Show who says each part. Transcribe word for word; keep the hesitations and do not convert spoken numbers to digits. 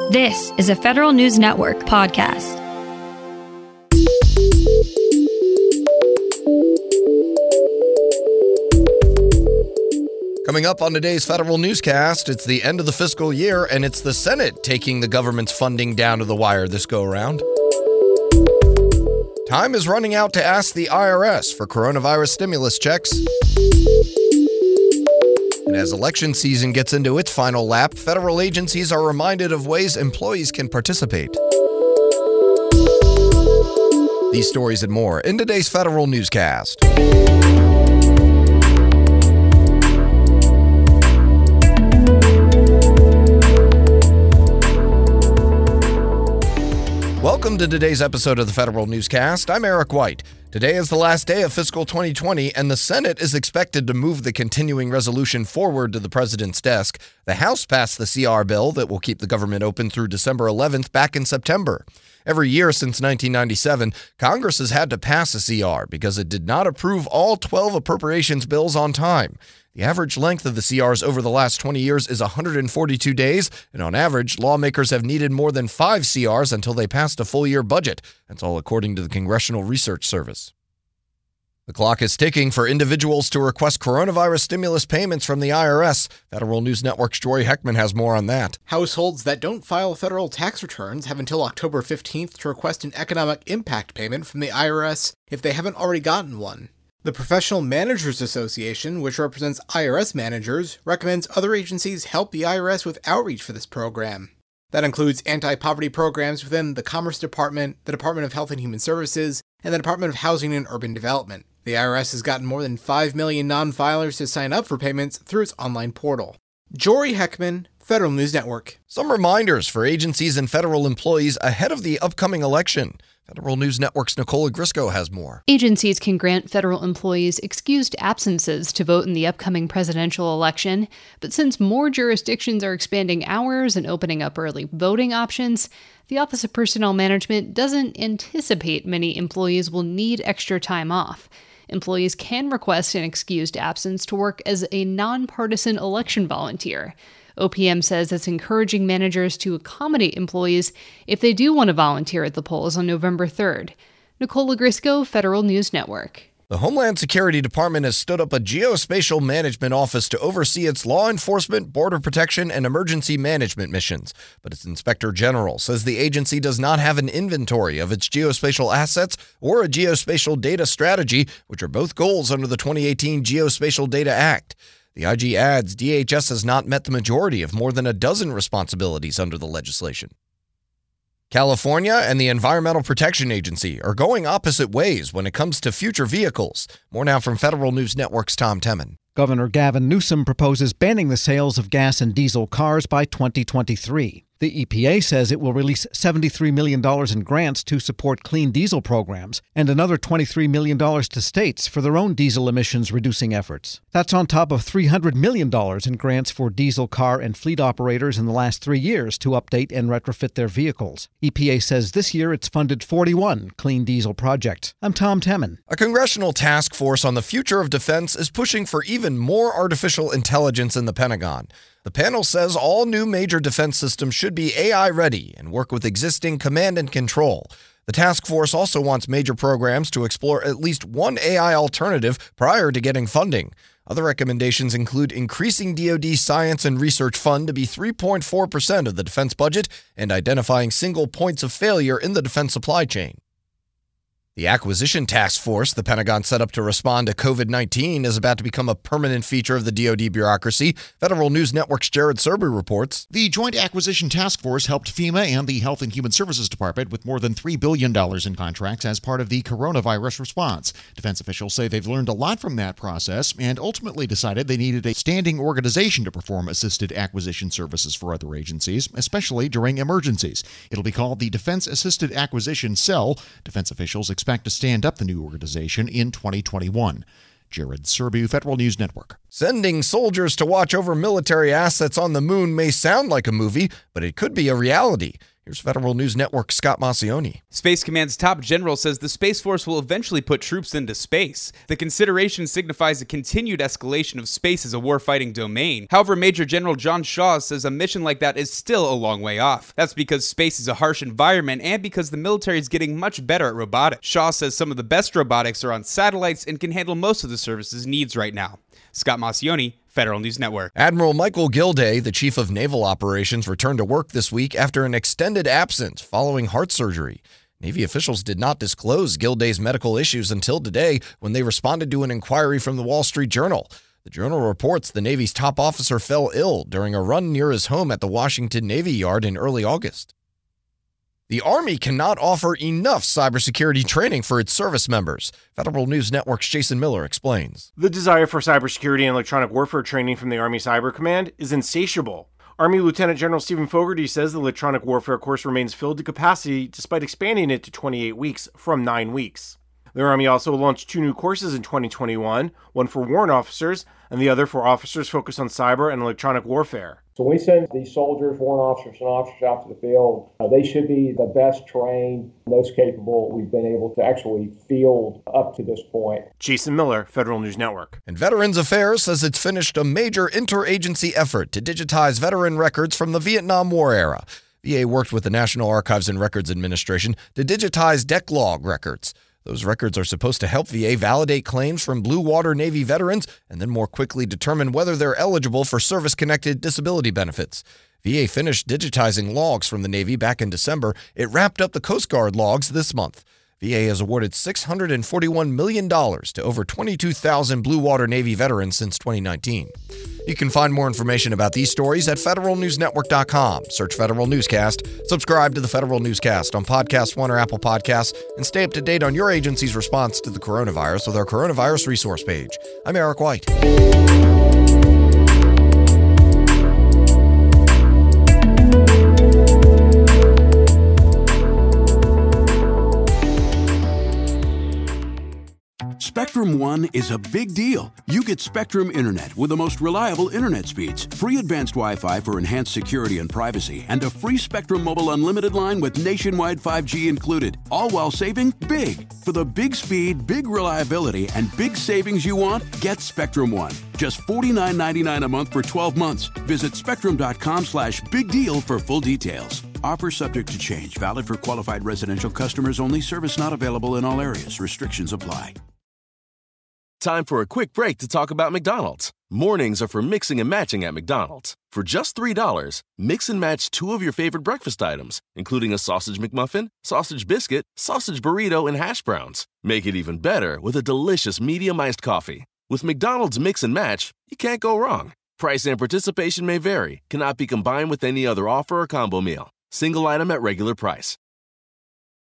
Speaker 1: This is a Federal News Network podcast.
Speaker 2: Coming up on today's Federal Newscast, it's the end of the fiscal year, and it's the Senate taking the government's funding down to the wire this go-around. Time is running out to ask the I R S for coronavirus stimulus checks. And as election season gets into its final lap, federal agencies are reminded of ways employees can participate. These stories and more in today's Federal Newscast. Welcome to today's episode of the Federal Newscast. I'm Eric White. Today is the last day of fiscal twenty twenty, and the Senate is expected to move the continuing resolution forward to the president's desk. The House passed the C R bill that will keep the government open through December eleventh back in September. Every year since nineteen ninety-seven, Congress has had to pass a C R because it did not approve all twelve appropriations bills on time. The average length of the C Rs over the last twenty years is one hundred forty-two days, and on average, lawmakers have needed more than five C Rs until they passed a full-year budget. That's all according to the Congressional Research Service. The clock is ticking for individuals to request coronavirus stimulus payments from the I R S. Federal News Network's Jory Heckman has more on that.
Speaker 3: Households that don't file federal tax returns have until October fifteenth to request an economic impact payment from the I R S if they haven't already gotten one. The Professional Managers Association, which represents I R S managers, recommends other agencies help the I R S with outreach for this program. That includes anti-poverty programs within the Commerce Department, the Department of Health and Human Services, and the Department of Housing and Urban Development. The I R S has gotten more than five million non-filers to sign up for payments through its online portal. Jory Heckman, Federal News Network.
Speaker 2: Some reminders for agencies and federal employees ahead of the upcoming election. Federal News Network's Nicola Grisco has more.
Speaker 4: Agencies can grant federal employees excused absences to vote in the upcoming presidential election, but since more jurisdictions are expanding hours and opening up early voting options, the Office of Personnel Management doesn't anticipate many employees will need extra time off. Employees can request an excused absence to work as a nonpartisan election volunteer. O P M says it's encouraging managers to accommodate employees if they do want to volunteer at the polls on November third. Nicola Grisco, Federal News Network.
Speaker 2: The Homeland Security Department has stood up a geospatial management office to oversee its law enforcement, border protection, and emergency management missions. But its inspector general says the agency does not have an inventory of its geospatial assets or a geospatial data strategy, which are both goals under the twenty eighteen Geospatial Data Act. The I G adds D H S has not met the majority of more than a dozen responsibilities under the legislation. California and the Environmental Protection Agency are going opposite ways when it comes to future vehicles. More now from Federal News Network's Tom Temin.
Speaker 5: Governor Gavin Newsom proposes banning the sales of gas and diesel cars by twenty twenty-three. The E P A says it will release seventy-three million dollars in grants to support clean diesel programs and another twenty-three million dollars to states for their own diesel emissions reducing efforts. That's on top of three hundred million dollars in grants for diesel car and fleet operators in the last three years to update and retrofit their vehicles. E P A says this year it's funded forty-one clean diesel projects. I'm Tom Temin.
Speaker 2: A congressional task force on the future of defense is pushing for even more artificial intelligence in the Pentagon. The panel says all new major defense systems should be A I-ready and work with existing command and control. The task force also wants major programs to explore at least one A I alternative prior to getting funding. Other recommendations include increasing D O D Science and Research Fund to be three point four percent of the defense budget and identifying single points of failure in the defense supply chain. The Acquisition Task Force the Pentagon set up to respond to covid nineteen is about to become a permanent feature of the D O D bureaucracy. Federal News Network's Jared Serby reports.
Speaker 6: The Joint Acquisition Task Force helped FEMA and the Health and Human Services Department with more than three billion dollars in contracts as part of the coronavirus response. Defense officials say they've learned a lot from that process and ultimately decided they needed a standing organization to perform assisted acquisition services for other agencies, especially during emergencies. It'll be called the Defense Assisted Acquisition Cell. Defense officials expect to stand up the new organization in twenty twenty-one. Jared Serby, Federal News Network.
Speaker 2: Sending soldiers to watch over military assets on the moon may sound like a movie, but it could be a reality. Here's Federal News Network's Scott Maucione.
Speaker 7: Space Command's top general says the Space Force will eventually put troops into space. The consideration signifies a continued escalation of space as a warfighting domain. However, Major General John Shaw says a mission like that is still a long way off. That's because space is a harsh environment and because the military is getting much better at robotics. Shaw says some of the best robotics are on satellites and can handle most of the service's needs right now. Scott Maucione, Federal News Network.
Speaker 2: Admiral Michael Gilday, the chief of naval operations, returned to work this week after an extended absence following heart surgery. Navy officials did not disclose Gilday's medical issues until today when they responded to an inquiry from the Wall Street Journal. The Journal reports the Navy's top officer fell ill during a run near his home at the Washington Navy Yard in early August. The Army cannot offer enough cybersecurity training for its service members. Federal News Network's Jason Miller explains.
Speaker 8: The desire for cybersecurity and electronic warfare training from the Army Cyber Command is insatiable. Army Lieutenant General Stephen Fogarty says the electronic warfare course remains filled to capacity despite expanding it to twenty-eight weeks from nine weeks. The Army also launched two new courses in twenty twenty-one, one for warrant officers and the other for officers focused on cyber and electronic warfare.
Speaker 9: So we send these soldiers, warrant officers, and officers out to the field. Uh, they should be the best trained, most capable we've been able to actually field up to this point.
Speaker 8: Jason Miller, Federal News Network.
Speaker 2: And Veterans Affairs says it's finished a major interagency effort to digitize veteran records from the Vietnam War era. V A worked with the National Archives and Records Administration to digitize deck log records. Those records are supposed to help V A validate claims from Blue Water Navy veterans and then more quickly determine whether they're eligible for service-connected disability benefits. V A finished digitizing logs from the Navy back in December. It wrapped up the Coast Guard logs this month. V A has awarded six hundred forty-one million dollars to over twenty-two thousand Blue Water Navy veterans since twenty nineteen. You can find more information about these stories at federal news network dot com. Search Federal Newscast, subscribe to the Federal Newscast on Podcast One or Apple Podcasts, and stay up to date on your agency's response to the coronavirus with our coronavirus resource page. I'm Eric White.
Speaker 10: Spectrum One is a big deal. You get Spectrum Internet with the most reliable internet speeds, free advanced Wi-Fi for enhanced security and privacy, and a free Spectrum Mobile Unlimited line with nationwide five G included, all while saving big. For the big speed, big reliability, and big savings you want, get Spectrum One. Just forty-nine ninety-nine a month for twelve months. Visit spectrum.com slash big deal for full details. Offer subject to change. Valid for qualified residential customers only. Service not available in all areas. Restrictions apply.
Speaker 11: Time for a quick break to talk about McDonald's. Mornings are for mixing and matching at McDonald's. For just three dollars, mix and match two of your favorite breakfast items, including a sausage McMuffin, sausage biscuit, sausage burrito, and hash browns. Make it even better with a delicious medium iced coffee. With McDonald's Mix and Match, you can't go wrong. Price and participation may vary, cannot be combined with any other offer or combo meal. Single item at regular price.